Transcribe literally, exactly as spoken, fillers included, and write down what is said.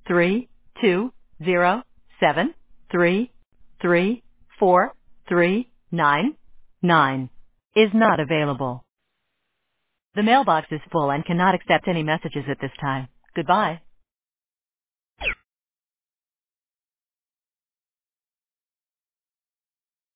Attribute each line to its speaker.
Speaker 1: three two zero seven three three four three nine nine is not available. The mailbox is full and cannot accept any messages at this time. Goodbye.